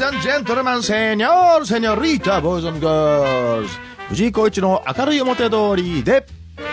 and gentlemen, señor, señorita, boys and girls. 藤井浩一の明るい表通りで。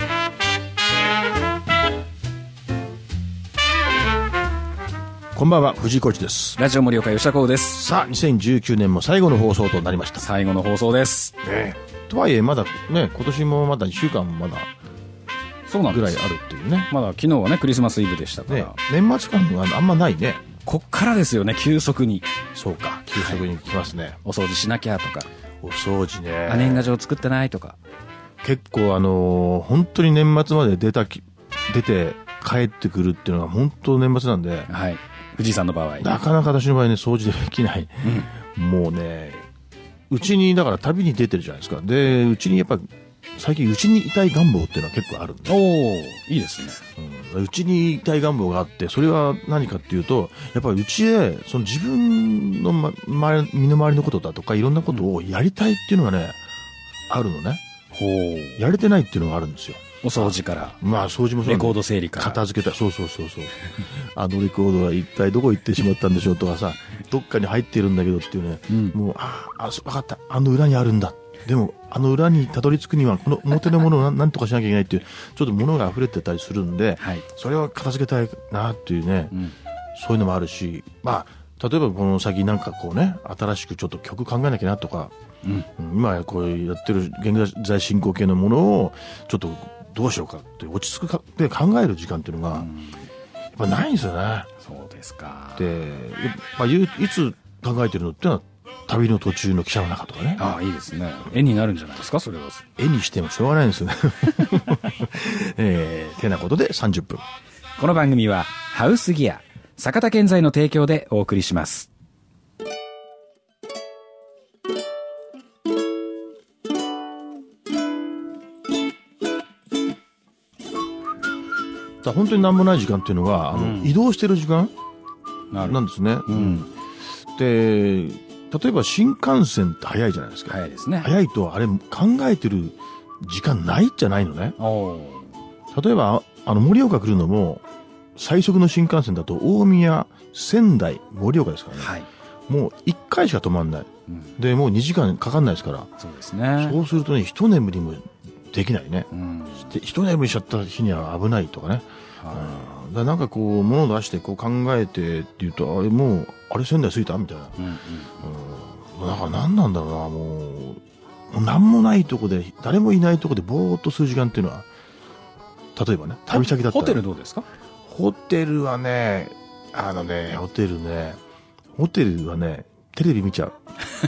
こんばんは、藤井浩一です。 ラジオ森岡吉田光です。 さあ、2019年も最後の放送となりました。 最後の放送です。 とはいえ、まだね、今年もまだ1週間まだそうなんですぐらいあるっていうね。 まだ昨日はね、クリスマスイブでしたから。 ね、年末感があんまないね。 こっからですよね、急速に。 そうか、急速に来ますね。 お掃除しなきゃとか。 お掃除ね。 年賀状作ってないとか。 結構本当に年末まで出て帰ってくるっていうのが本当年末なんで。 はい。藤井さんの場合。 なかなか私の場合ね、掃除できない。もうね、うちに、だから旅に出てるじゃないですか。で、うちにやっぱ、最近うちにいたい願望っていうのは結構あるんです。 おー、いいですね。 うちにいたい願望があって、それは何かっていうと、やっぱりうちで、その自分の、身の回りのことだとか、いろんなことをやりたいっていうのがね、あるのね。 ほう。 やれてないっていうのがあるんですよ。 お掃除から。 まあ、掃除もそう。 レコード整理から。 片付けた。そう。レコードは一体どこ行ってしまったんでしょうとかさ、どっかに入ってるんだけどっていうね、もう、わかった。裏にあるんだ。でも、裏にたどり着くには、この表のものをなんとかしなきゃいけないっていう、ちょっと物が溢れてたりするんで、はい、それを片付けたいなっていうね、そういうのもあるし、まあ、例えばこの先なんかこうね、新しくちょっと曲考えなきゃなとか、今こうやってる現在進行形のものを、ちょっとどうしようかって落ち着くかって考える時間っていうのが、やっぱないんですよね。 そうですか。 で、いつ考えてるのってのは、旅の途中の汽車の中とかね。 ああ、いいですね。絵になるんじゃないですか、それは。 絵にしてもしょうがないんですよね。てなことで30分。 この番組は、ハウスギア、坂田建材の提供でお送りします。 本当に何もない時間っていうのが、移動してる時間なんですね。で、例えば新幹線って早いじゃないですか。 早いですね。 早いとあれ考えてる時間ないじゃないのね。例えば盛岡来るのも最速の新幹線だと大宮、仙台、盛岡ですからね。はい、もう1回しか止まんない。でもう2時間かかんないですから。 そうですね。 そうするとね、一眠りもできないね。一眠りしちゃった日には危ないとかね。だなんかこう物を出してこう考えてっていうと、もうあれ仙台着いたみたいな。だから何なんだろうな、もう何もないとこで、誰もいないとこでぼーっとする時間っていうのは、例えばね、旅先だったら。 ホテルどうですか？ ホテルはね、ホテルはね、テレビ見ちゃう。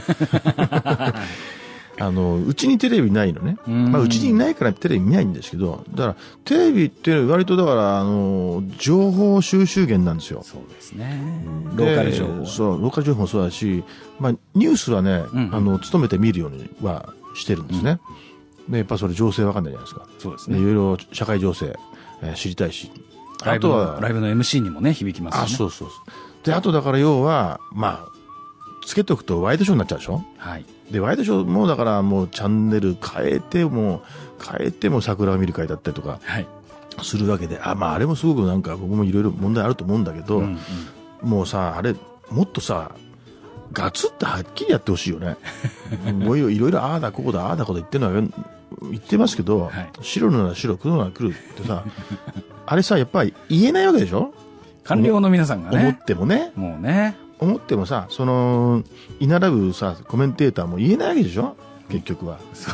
うちにテレビないのね。うちにいないからテレビ見ないんですけど、だから、テレビって割とだから、情報収集源なんですよ。 そうですね。ローカル情報。 そう、ローカル情報もそうだし、ニュースはね、努めて見るようにはしてるんですね。で、やっぱそれ情勢わかんないじゃないですか。 そうですね。 いろいろ社会情勢、知りたいし。 あとは、ライブの MC にもね、響きますよね。 そう。で、あとだから要は、つけとくとワイドショーになっちゃうでしょ。はい。で、ワイドショーもだからもうチャンネル変えても桜を見る会だったりとか、するわけで、あれもすごくなんか僕もいろいろ問題あると思うんだけど、もうさ、あれ、もっとさ、ガツッとはっきりやってほしいよね。もういろいろああだこうだ言ってるのは言ってますけど、白なら白、黒なら黒ってさ、あれさ、やっぱり言えないわけでしょ。 官僚の皆さんがね。 思ってもね。 もうね。 思ってもさ、居並ぶさ、コメンテーターも言えないわけでしょ、結局は。 そう。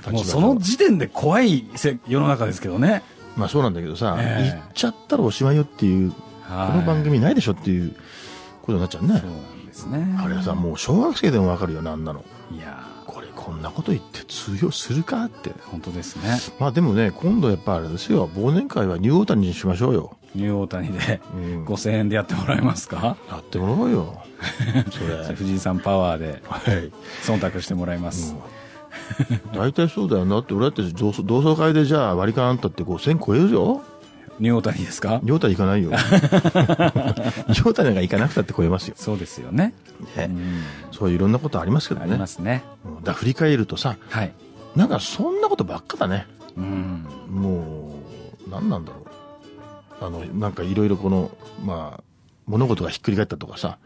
もうその時点で怖い世の中ですけどね。 そうなんだけどさ、言っちゃったらおしまいよっていう、この番組ないでしょっていうことになっちゃうね。 そうなんですね。 あれはさ、もう小学生でもわかるよね、あんなの。 いやこんなこと言って通用するかって。 本当ですね。 でもね、今度やっぱあれですよ、忘年会はニューオータニにしましょうよ。 ニューオータニで5000円でやってもらえますか？ やってもらおうよ。それ。 藤井さんパワーで忖度してもらいます。 大体そうだよなって、俺だって同窓会でじゃあ割り勘あったって5000超えるよ。 ニューオータニですか？ ニューオータニ行かないよ。ニューオータニなんか行かなくたって超えますよ。 そうですよね。 そういろんなことありますけどね。 ありますね。 振り返るとさ、なんかそんなことばっかだね。もう何なんだろう。なんかいろいろ物事がひっくり返ったとかさ、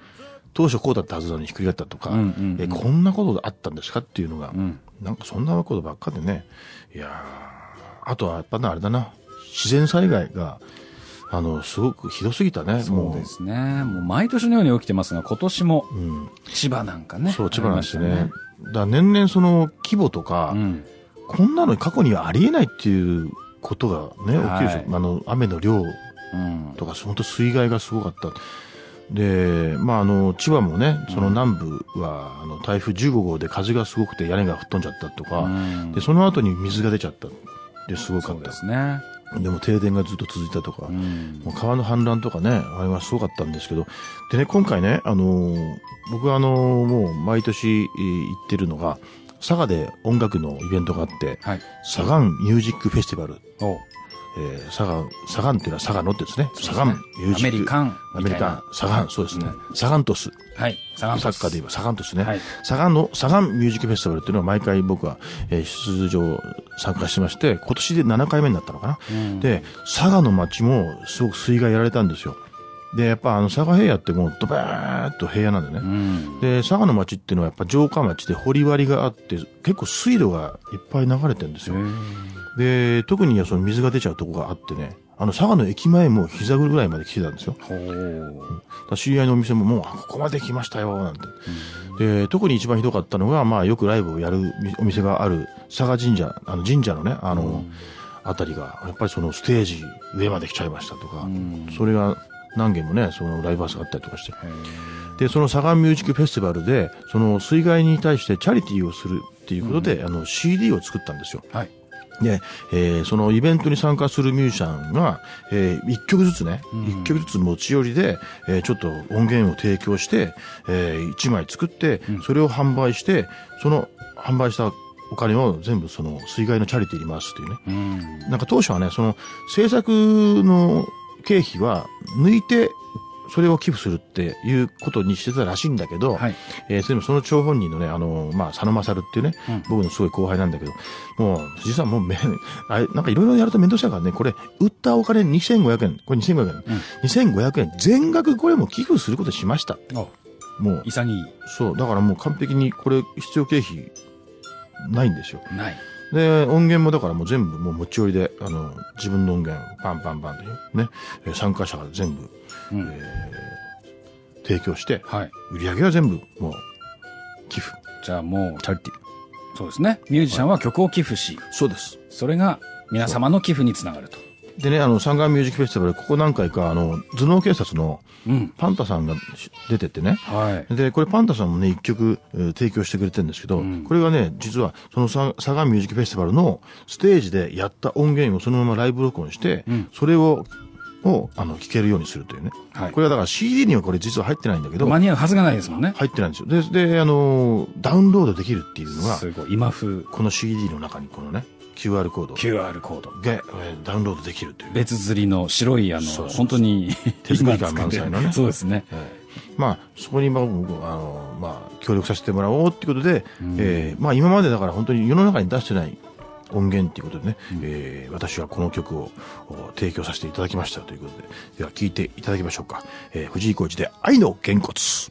当初こうだったはずなのにひっくり返ったとか、 うんうんうんこんなことがあったんですかっていうのが、 うんなんかそんなことばっかでね。いやー、あとはやっぱあれだな、自然災害が、すごくひどすぎたね。 そうですね。もう毎年のように起きてますが、今年もうん。 千葉なんかね。 そう、千葉なんですよありね。 まだから年々その規模とか、 うん。 こんなの過去にはありえないっていうことがね、起きるでしょ。 は雨の量うん。 とか、本当水害がすごかった。で、千葉もね、その南部は、台風15号で風がすごくて屋根が吹っ飛んじゃったとか、 うんで、その後に水が出ちゃった。で、すごかったそうで。すね。 でも停電がずっと続いたとか、 うんもう川の氾濫とかね、あれはすごかったんですけど、でね、今回ね、僕はもう毎年行ってるのが、佐賀で音楽のイベントがあって、 はい。 サガンミュージックフェスティバル。 おうサガンっていうのは佐賀のってですね。 そうですねサガンミュージック。 アメリカンアメリカン。サガン、そうですね。 うサガントス。 はい。ササッカーで言えばサガントスね。 はい。 サガンミュージックフェスティバルっていうのは毎回僕は、出場参加してまして、今年で7回目になったのかな。 うんで、佐賀の町もすごく水害やられたんですよ。で、やっぱ佐賀平野ってもうドバーッと平野なんでね。 うん。 で、佐賀の町っていうのはやっぱ城下町で掘割があって、結構水路がいっぱい流れてるんですよ。で、特にその水が出ちゃうとこがあってね、佐賀の駅前も膝ぐらいまで来てたんですよ。 ほう。 だから知り合いのお店ももう、ここまで来ましたよ、なんて。で、特に一番ひどかったのが、よくライブをやるお店がある佐賀神社、神社のね、あたりが、やっぱりそのステージ上まで来ちゃいましたとか、それが何件もね、そのライブハウスがあったりとかして。で、その佐賀ミュージックフェスティバルで、その水害に対してチャリティーをするっていうことで、CD を作ったんですよ。 はい。 で、そのイベントに参加するミュージシャンが、一曲ずつね、一曲ずつ持ち寄りで、ちょっと音源を提供して、一枚作って、それを販売して、その販売したお金を全部その水害のチャリティーに回すっていうね。 うん。 なんか当初はね、その制作の経費は抜いて、それを寄付するっていうことにしてたらしいんだけど、 はい。 それもその張本人のね、佐野勝っていうね、僕のすごい後輩なんだけど、もう、実はもうなんかいろいろやるとめんどくさいからね、これ、売ったお金2500円、これ2500円、2500円、全額これも寄付することにしました。 おもう、 潔い。 そう、だからもう完璧にこれ必要経費ないんですよ。 ない。 で、音源もだからもう全部もう持ち寄りで、自分の音源、パンパンパンってね、参加者が全部、 うん提供して、 はい。 売り上げは全部もう寄付。 じゃあもう、チャリティー。そうですね。ミュージシャンは曲を寄付し、 そうです。 それが皆様の寄付につながると。 でね、サンガーミュージックフェスティバル、ここ何回か、頭脳警察のうん。 パンタさんが出てってね。 はい。 で、これパンタさんもね、一曲、提供してくれてるんですけど、これがね、実は、そのサガンミュージックフェスティバルのステージでやった音源をそのままライブ録音して、それを聴けるようにするというね。 はいこれはだから CD にはこれ実は入ってないんだけど、 間に合うはずがないですもんね。 入ってないんですよ。で、ダウンロードできるっていうのが、 すごい。今風この CD の中にこのね、QR コード QR コード。 で、ダウンロードできるという。 別釣りの白いそうそうそう本当に手作り感満載のねそうですね。 そこに僕協力させてもらおうっていうことで、今までだから本当に世の中に出してない音源っていうことでね、私はこの曲を提供させていただきましたということで、では聴いていただきましょうか。藤井浩二で愛のげんこつ。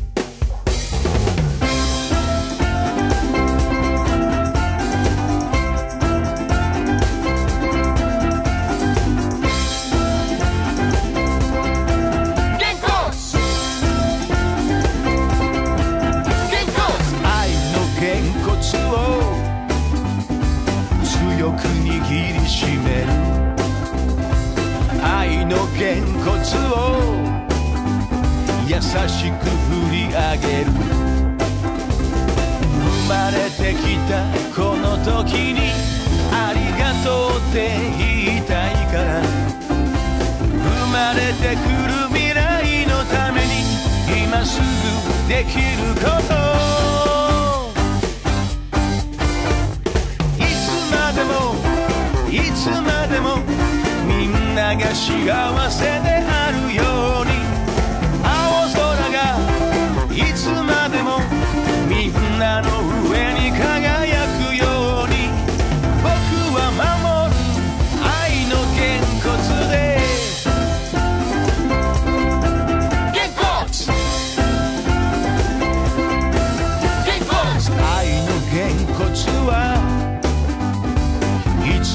強く握りしめる愛のげんこつを優しく振り上げる生まれてきたこの時にありがとうって言いたいから生まれてくる未来のために今すぐできることいつまでもみんなが幸せであるように青空がいつまでもみんなの上に輝くように僕は守る愛のげんこつでげんこつ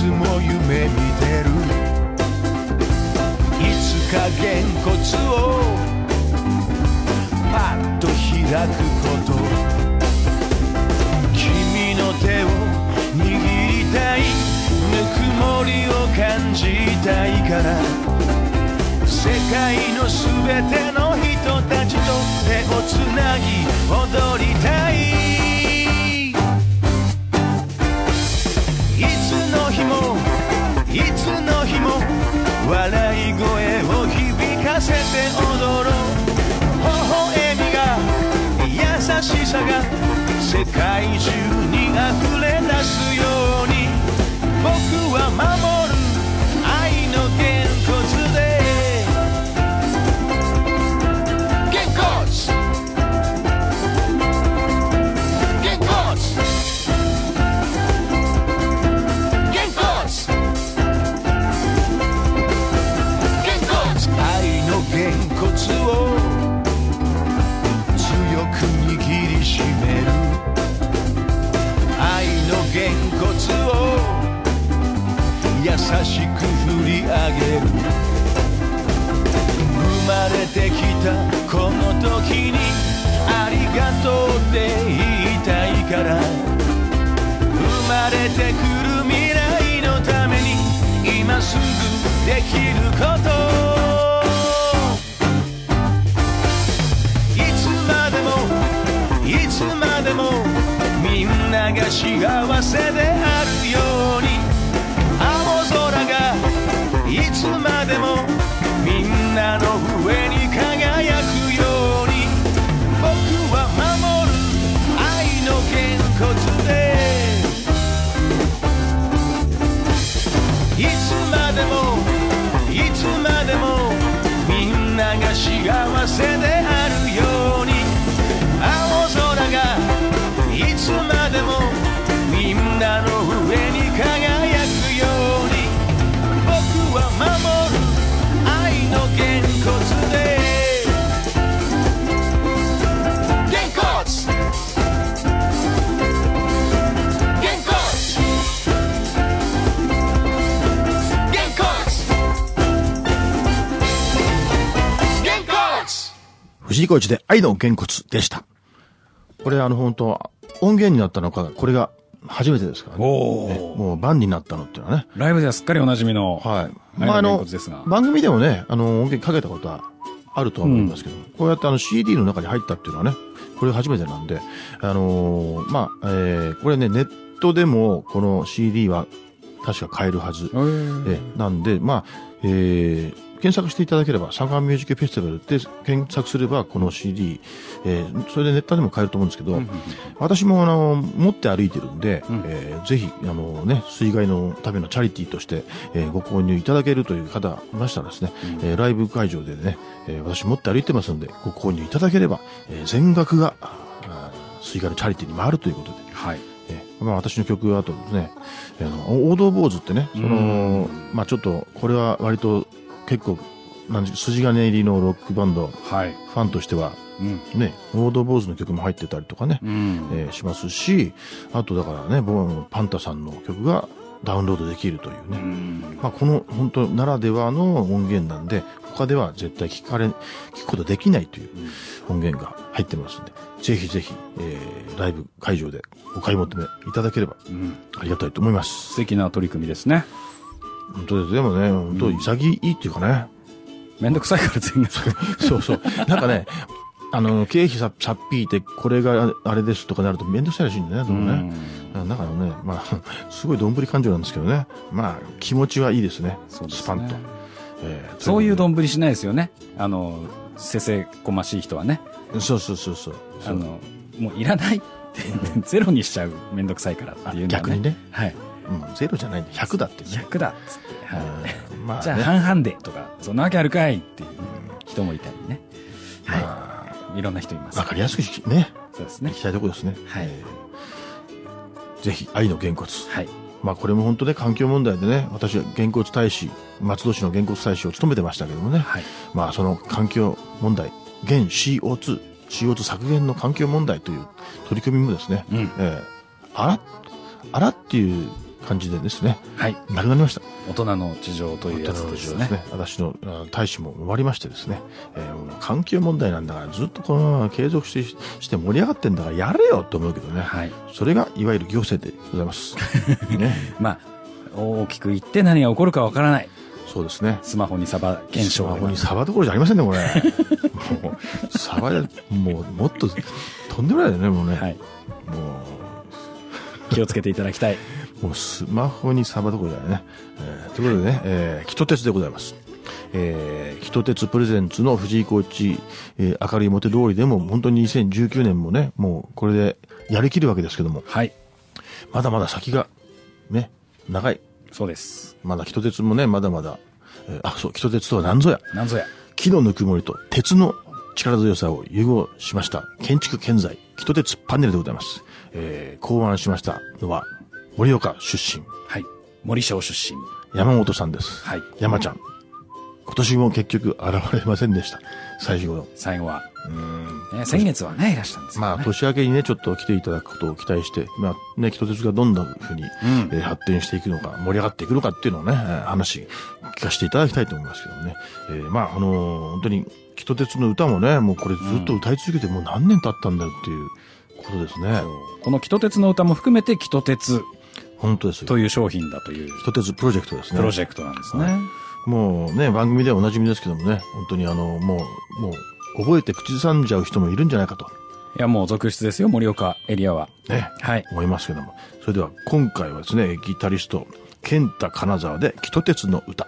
つも夢見てる。いつかげんこつをパッと開くこと。君の手を握りたい、ぬくもりを感じたいから、世界のすべての人たちと手をつなぎ踊りたい。いつの日もいつの日も笑い声を響かせて踊ろう。微笑みが優しさが世界中に溢れ出すように、僕は守る愛のげんこつで。げんこつげんこつげんこつげんこつ、愛のげんこつを強く握りしめる。愛のげんこつを優しく振り上げる。生まれてきたこの時にありがとうって言いたいから、生まれてくる未来のために今すぐできること。いつまでもいつまでもみんなが幸せであるように、青空がいつまでもみんなの上に輝くように、僕は守る愛のげんこつで。いつまでもいつまでもみんなが幸せであるように、青空がいつまでもみんなの上に輝くように、僕は守る愛のげんこつで。げんこつげんこつげんこつげんこつ。 藤井浩一で愛のげんこつでした。これ本当音源になったのか、これが初めてですからね。もうバンになったのっていうのはね。 ライブではすっかりおなじみの。 はい。 まあ番組でもね、音源かけたことはあるとは思いますけど、こうやってCD の中に入ったっていうのはね、これ初めてなんで、これね、ネットでもこの CD は確か買えるはず。なんで、検索していただければ、サガンミュージックフェスティバルで検索すれば、この CD、それでネットでも買えると思うんですけど、私も持って歩いてるんで、ぜひ、水害のためのチャリティーとして、ご購入いただけるという方いましたらですね、ライブ会場でね、私持って歩いてますんで、ご購入いただければ、全額が、水害のチャリティーに回るということで、 はい。 私の曲はあとですね、王道坊主ってね、ちょっと、これは割と結構、筋金入りのロックバンド、ファンとしては、ね、王道坊主の曲も入ってたりとかね、しますし、あとだからね、パンタさんの曲がダウンロードできるというね、この本当ならではの音源なんで、他では絶対聞くことできないという音源が入ってますんで、ぜひぜひ、ライブ会場でお買い求めいただければありがたいと思います。 素敵な取り組みですね。 本当です。でもね、本当潔いっていうかね。 めんどくさいから全然。 そうそう。なんかね、経費さっぴいて、これがあれですとかなるとめんどくさいらしいんだよね、でもね。だからね、すごいどんぶり感情なんですけどね。気持ちはいいですね。スパンと。 そういうどんぶりしないですよね。せせこましい人はね。 そう。 もういらないってゼロにしちゃうめんどくさいからっていうのはね。 逆にね。 はい。 ゼロじゃないんで100だってね。 100だっつって。はい。じゃあ半々でとか、そんなわけあるかいっていう人もいたりね。はい。いろんな人います。 わかりやすくね。 そうですね。 聞きたいところですね。 はい。 ぜひ、愛のげんこつ。 はい。 これも本当ね、環境問題でね、私はげんこつ大使、松戸市のげんこつ大使を務めてましたけどもね。はい。その環境問題、減 CO2 削減の環境問題という取り組みもですね、あらっていう感じでですね、 はい。 亡くなりました。 大人の事情というやつですね。 私の大使も終わりましてですね、もう環境問題なんだからずっとこのまま継続して盛り上がってんだからやれよと思うけどね、はい、それがいわゆる行政でございます。ね、 まあ、大きく言って何が起こるかわからない。 そうですね。 スマホにサバ現象。 スマホにサバどころじゃありませんね、これ。もう、サバで、もっと、とんでもないよね、もうね。はい。もう、気をつけていただきたい。 もう、スマホにサバどころじゃないね。ということでね、キト鉄でございます。キト鉄プレゼンツの藤井コーチ、明るい表通りでも、本当に2019年もね、もうこれでやりきるわけですけども。はい。まだまだ先が、ね、長い。 そうです。 まだキト鉄もね、まだまだ、そう、キト鉄とは何ぞや。 何ぞや。 木のぬくもりと鉄の力強さを融合しました建築建材キト鉄パネルでございます。考案しましたのは盛岡出身。 はい。森小出身。 山本さんです。はい。山ちゃん。今年も結局現れませんでした。最後は。ね、先月はね、いらしたんですよね。 まあ、年明けにね、ちょっと来ていただくことを期待して、まあ、ね、キト鉄がどんな風に、発展していくのか、盛り上がっていくのかっていうのをね、話、聞かせていただきたいと思いますけどもね。まあ、本当に、キト鉄の歌もね、もうこれずっと歌い続けてもう何年経ったんだよっていうことですね。 このキト鉄の歌も含めて、キト鉄。 本当ですよ。 という商品だという。 キト鉄プロジェクトですね。 プロジェクトなんですね。 もうね、番組ではおなじみですけどもね、本当にもう、覚えて口ずさんじゃう人もいるんじゃないかと。 いや、もう続出ですよ、盛岡エリアは。 ね。はい。思いますけども。それでは、今回はですね、ギタリスト、健太金沢で、キト鉄の歌。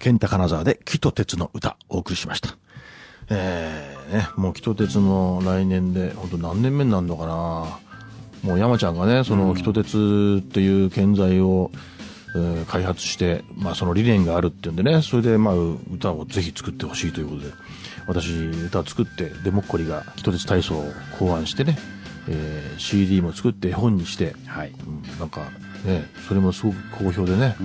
健太金沢で木と鉄の歌お送りしました。もう木と鉄も来年で本当何年目になるのかな。もう山ちゃんがねその木と鉄っていう建材を、開発して、その理念があるっていうんでね、それで歌をぜひ作ってほしいということで、私歌を作って、でもっこりが木と鉄体操を考案してね、CD も作って絵本にして、 はい、 なんかねそれもすごく好評でね、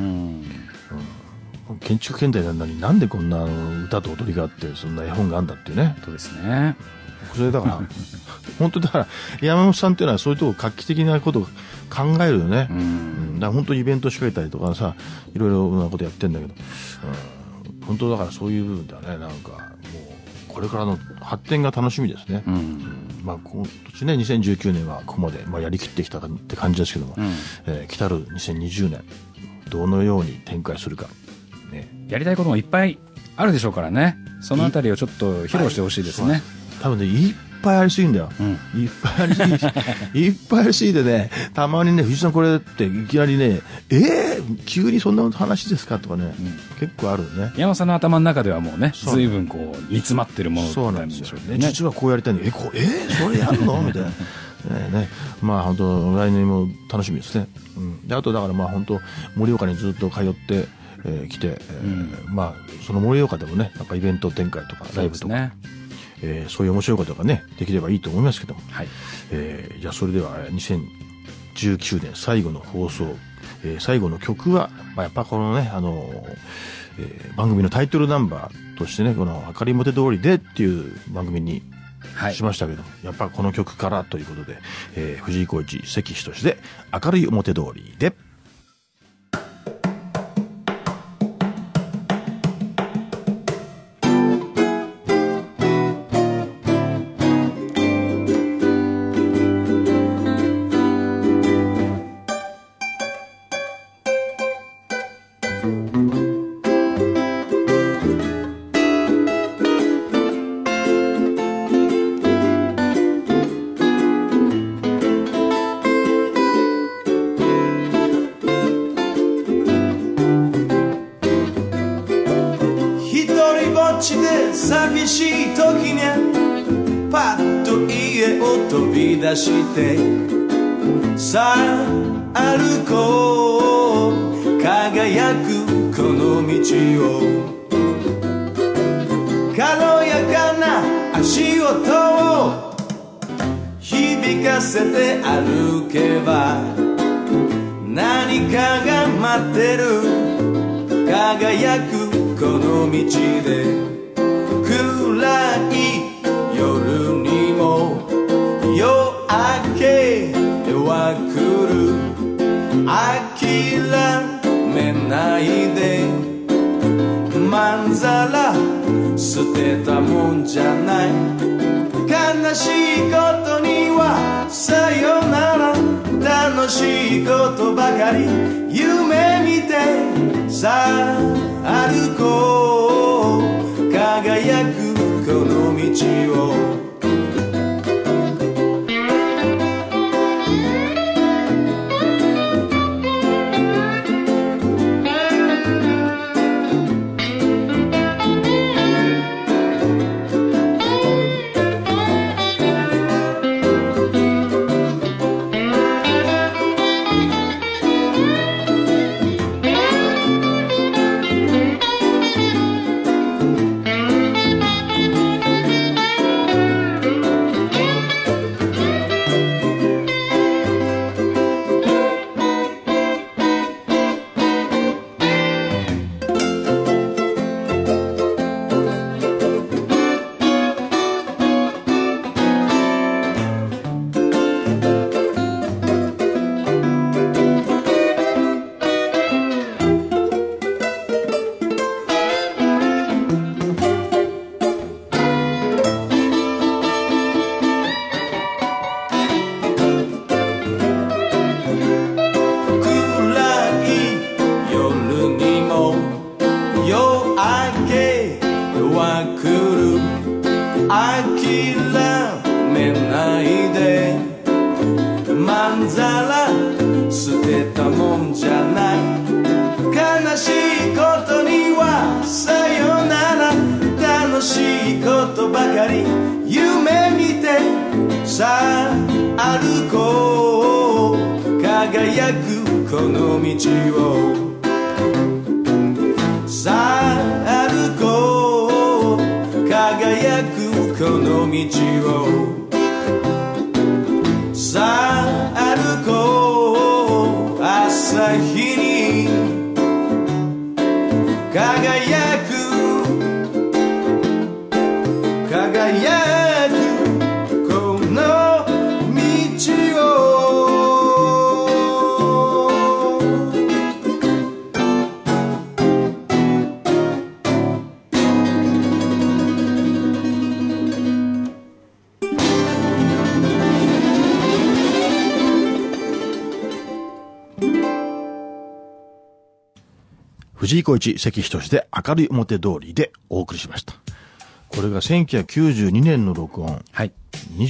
建築建材なのになんでこんな歌と踊りがあってそんな絵本があるんだっていうね。 そうですね。 それだから本当だから山本さんっていうのはそういうとこ画期的なことを考えるよね。だから本当にイベント仕掛けたりとかさ、いろいろなことやってんだけど、本当だからそういう部分ではね、なんかもうこれからの発展が楽しみですね。今年ね2019年はここまで、やりきってきたって感じですけども、来たる2020年どのように展開するか、ね、 やりたいこともいっぱいあるでしょうからね。そのあたりをちょっと披露してほしいですね。 多分ねいっぱいありすぎんだよ、いっぱいありすぎいっぱいありすぎてね、たまにね藤井さんこれっていきなりね急にそんな話ですかとかね、結構あるね。 山本さんの頭の中ではもうね随分こう煮詰まってるものそうなんですよね。実はこうやりたいんだけどそれやるのみたいな本当来年も楽しみですね。であとだから本当盛岡にずっと通って来て、その盛岡でもねなんかイベント展開とかライブとかそういう面白いことがねできればいいと思いますけども、じゃあそれでは2019年最後の放送、最後の曲は、やっぱこのね番組のタイトルナンバーとしてねこの明るい表通りでっていう番組にしましたけど、やっぱこの曲からということで、藤井浩一関仁で明るい表通りで。 寂しい時にパッと家を飛び出してさあ歩こう輝くこの道を軽やかな足音を響かせて歩けば何かが待ってる輝くこの道で暗い夜にも夜明けは来る諦めないでまんざら捨てたもんじゃない悲しいことにはさよなら楽しいことばかり夢見てさあ歩こう輝くこの道を捨てたもんじゃない悲しいことにはさあ歩こう輝くこの道をさあ歩こう輝くこの道をさあ歩こう朝日に輝くこの道を藤井浩一、関仁で明るい表通りでお送りしました。これが1992年の録音。 はい。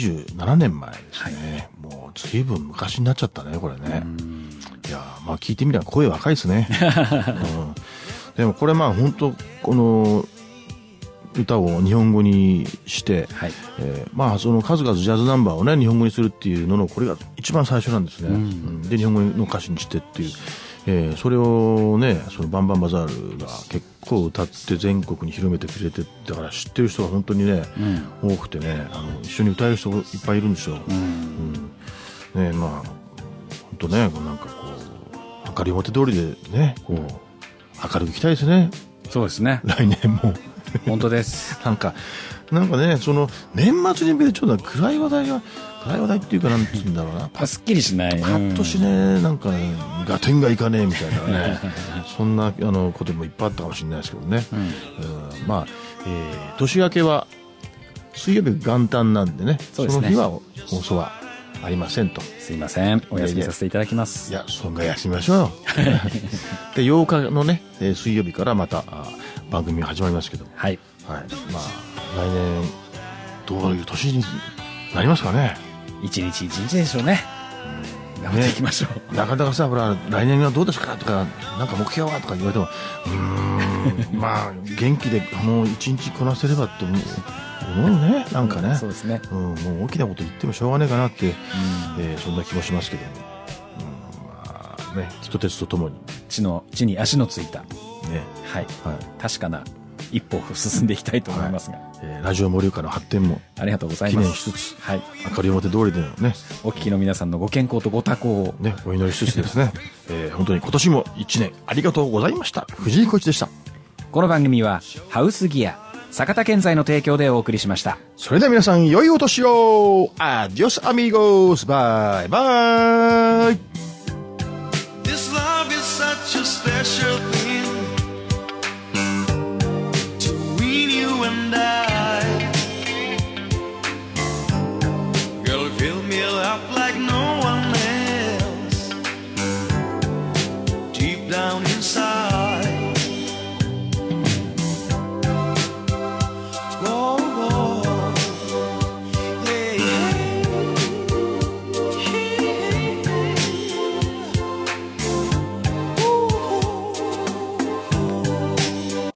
27年前ですね。はい、もう随分昔になっちゃったね、これね。いやまあ聞いてみれば声若いですね。でもこれまあ本当この歌を日本語にして、はいまあその数々ジャズナンバーをね日本語にするっていうののこれが一番最初なんですね。で日本語の歌詞にしてっていう。それをねそのバンバンバザールが結構歌って全国に広めてくれてだから知ってる人が本当にね、多くてね一緒に歌える人いっぱいいるんですよ。ねまあ本当ねなんかこう明るい表通りでねこう明るくいきたいですね。 そうですね。 来年も本当です。 なんかねその年末に向けてちょっと暗い話題っていうかなんて言うんだろうなすっきりしないパッとしねなんかね合点がいかねえみたいなねそんなこともいっぱいあったかもしれないですけどね、まあ、年明けは水曜日元旦なんでねその日は放送はありませんと。 すいませんお休みさせていただきます。 いやそんな休みましょうよで8日のね水曜日からまた番組が始まりますけどはい、 まあ来年どういう年になりますかね。 一日一日でしょうね。頑張っていきましょう。 なかなかさほら来年はどうですかとかなんか目標はとか言われてもまあ元気でもう一日こなせればって思うねなんかね、 そうですね、 もう大きなこと言ってもしょうがねえかなって、そんな気もしますけども、まあね人鉄とともに地に足のついた、ねはい確かな一歩を進んでいきたいと思いますが、 ラジオ盛岡の発展もありがとうございます。 記念しつつ、明るい表通りでのねお聞きの皆さんのご健康とご多幸をねお祈りしつつですね、本当に今年も1年ありがとうございました。藤井浩一でした。 この番組はハウスギア坂田建材の提供でお送りしました。 それでは皆さん良いお年を。アディオスアミーゴス。バイバイ。